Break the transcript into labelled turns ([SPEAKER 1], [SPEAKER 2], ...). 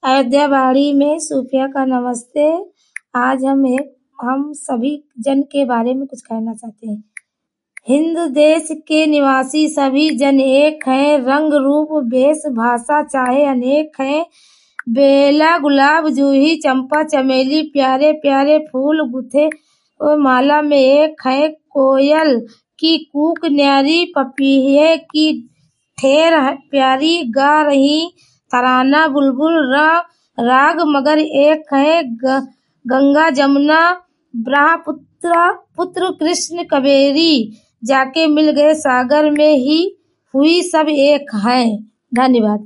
[SPEAKER 1] अयोध्या बाड़ी में सूफिया का नमस्ते। आज हम सभी जन के बारे में कुछ कहना चाहते हैं। हिंद देश के निवासी सभी जन एक हैं, रंग रूप वेश भाषा चाहे अनेक हैं। बेला गुलाब जूही चंपा चमेली प्यारे प्यारे फूल गुथे माला में एक है। कोयल की कूक न्यारी पपीहे की ठेर प्यारी गा रही तराना बुलबुल राग मगर एक है। गंगा जमुना ब्रह्मपुत्र कृष्ण कावेरी जाके मिल गए सागर में ही हुई सब एक हैं। धन्यवाद।